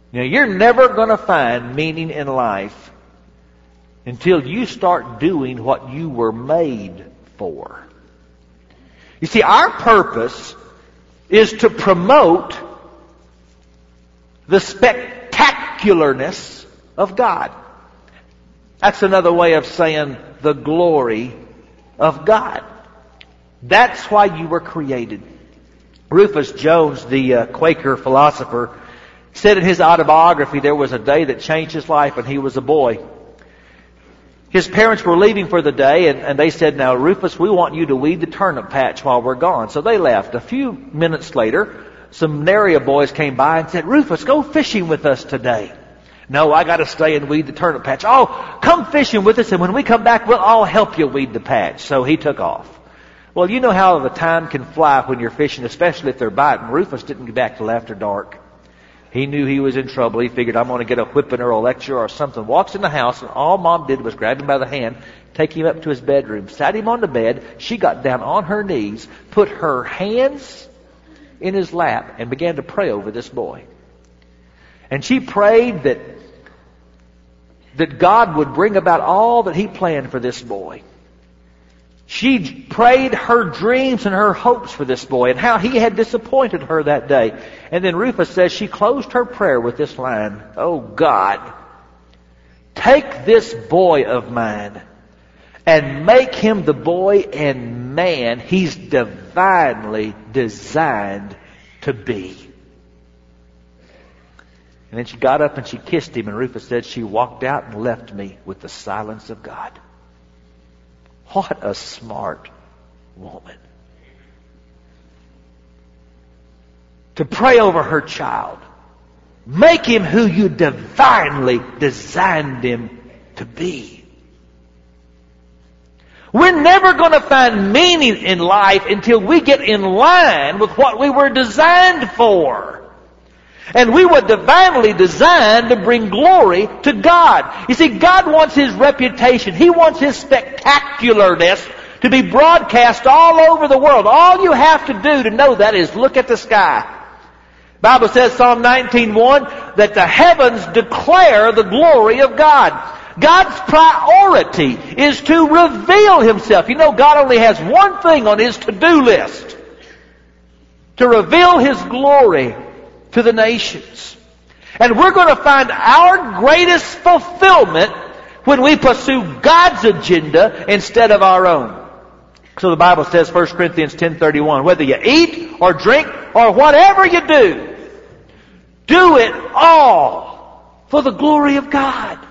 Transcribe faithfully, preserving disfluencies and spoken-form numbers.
Now, you're never going to find meaning in life until you start doing what you were made for. You see, our purpose is to promote the spectacularness of God. That's another way of saying the glory of God. That's why you were created. Rufus Jones, the uh, Quaker philosopher, said in his autobiography there was a day that changed his life when he was a boy. His parents were leaving for the day, and, and they said, "Now, Rufus, we want you to weed the turnip patch while we're gone." So they left. A few minutes later, some Naria boys came by and said, "Rufus, go fishing with us today." "No, I got to stay and weed the turnip patch." "Oh, come fishing with us, and when we come back, we'll all help you weed the patch." So he took off. Well, you know how the time can fly when you're fishing, especially if they're biting. Rufus didn't get back till after dark. He knew he was in trouble. He figured, I'm going to get a whipping or a lecture or something. Walks in the house, and all Mom did was grab him by the hand, take him up to his bedroom, sat him on the bed. She got down on her knees, put her hands in his lap, and began to pray over this boy. And she prayed that, that God would bring about all that He planned for this boy. She prayed her dreams and her hopes for this boy and how he had disappointed her that day. And then Rufus says she closed her prayer with this line, "Oh God, take this boy of mine and make him the boy and man He's divinely designed to be." And then she got up and she kissed him, and Rufus said she walked out and left me with the silence of God. What a smart woman. To pray over her child. Make him who you divinely designed him to be. We're never going to find meaning in life until we get in line with what we were designed for. And we were divinely designed to bring glory to God. You see, God wants His reputation. He wants His spectacularness to be broadcast all over the world. All you have to do to know that is look at the sky. The Bible says, Psalm nineteen one, that the heavens declare the glory of God. God's priority is to reveal Himself. You know, God only has one thing on His to-do list: to reveal His glory to the nations. And we're going to find our greatest fulfillment when we pursue God's agenda instead of our own. So the Bible says, First Corinthians ten thirty-one, whether you eat or drink or whatever you do, do it all for the glory of God.